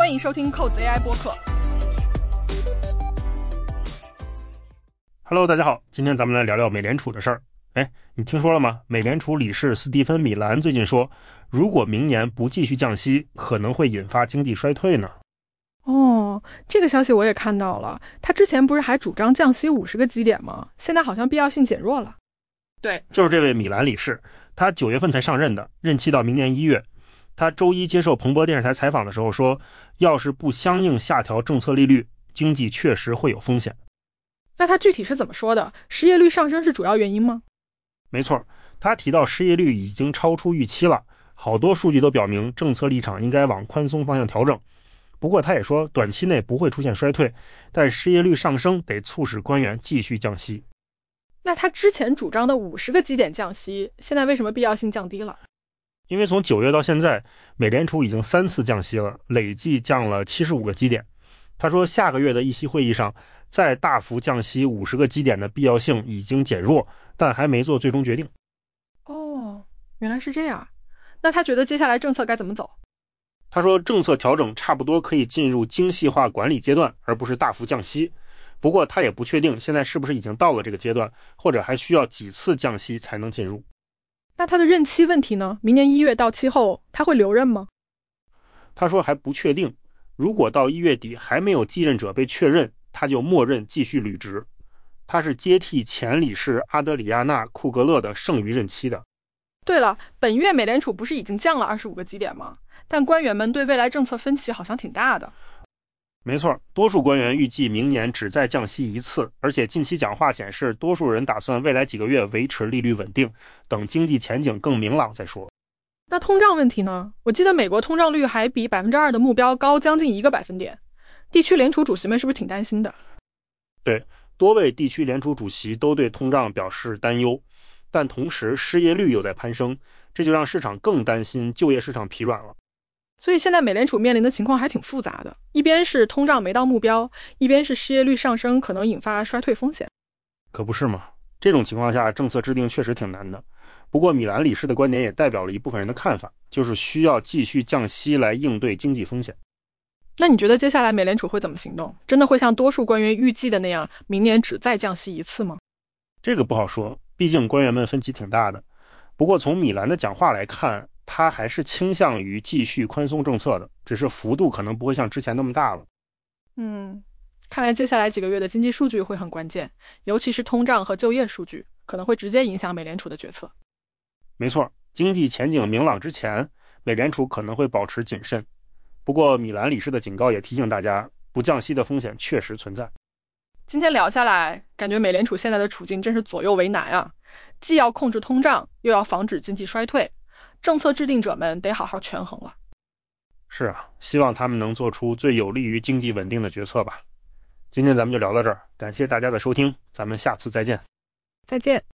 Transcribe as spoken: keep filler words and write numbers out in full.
欢迎收听扣子 A I 播客。 Hello， 大家好，今天咱们来聊聊美联储的事儿。哎，你听说了吗？美联储理事斯蒂芬·米兰最近说，如果明年不继续降息，可能会引发经济衰退呢。 哦，这个消息我也看到了。他之前不是还主张降息五十个基点吗？现在好像必要性减弱了。对， 就是这位米兰理事，他九月份才上任的，任期到明年一月。他周一接受彭博电视台采访的时候说，要是不相应下调政策利率，经济确实会有风险。 那他具体是怎么说的？失业率上升是主要原因吗？ 没错，他提到失业率已经超出预期了，好多数据都表明政策立场应该往宽松方向调整。不过他也说，短期内不会出现衰退，但失业率上升得促使官员继续降息。 那他之前主张的五十个基点降息，现在为什么必要性降低了？ 因为从九月到现在，美联储已经三次降息了，累计降了七十五个基点。他说，下个月的议息会议上，再大幅降息五十个基点的必要性已经减弱，但还没做最终决定。 哦，原来是这样。那他觉得接下来政策该怎么走？ 他说，政策调整差不多可以进入精细化管理阶段，而不是大幅降息。不过他也不确定现在是不是已经到了这个阶段，或者还需要几次降息才能进入。 那他的任期问题呢？明年一月到期后，他会留任吗？ 他说还不确定，如果到一月底还没有继任者被确认，他就默认继续履职。他是接替前理事阿德里亚娜·库格勒的剩余任期的。 对了，本月美联储不是已经降了二十五个基点吗？但官员们对未来政策分歧好像挺大的。 没错，多数官员预计明年只再降息一次，而且近期讲话显示，多数人打算未来几个月维持利率稳定，等经济前景更明朗再说。 那通胀问题呢？我记得美国通胀率还比 百分之二 的目标高将近一个百分点，地区联储主席们是不是挺担心的？ 对，多位地区联储主席都对通胀表示担忧，但同时失业率又在攀升，这就让市场更担心就业市场疲软了。 所以现在美联储面临的情况还挺复杂的，一边是通胀没到目标，一边是失业率上升可能引发衰退风险。 可不是嘛，这种情况下政策制定确实挺难的。不过米兰理事的观点也代表了一部分人的看法，就是需要继续降息来应对经济风险。 那你觉得接下来美联储会怎么行动？真的会像多数官员预计的那样，明年只再降息一次吗？ 这个不好说，毕竟官员们分歧挺大的。不过从米兰的讲话来看，他还是倾向于继续宽松政策的，只是幅度可能不会像之前那么大了。 嗯，看来接下来几个月的经济数据会很关键，尤其是通胀和就业数据，可能会直接影响美联储的决策。 没错，经济前景明朗之前，美联储可能会保持谨慎。不过米兰理事的警告也提醒大家，不降息的风险确实存在。 今天聊下来，感觉美联储现在的处境真是左右为难啊，既要控制通胀，又要防止经济衰退，政策制定者们得好好权衡了。 是啊，希望他们能做出最有利于经济稳定的决策吧。今天咱们就聊到这儿，感谢大家的收听，咱们下次再见。 再见。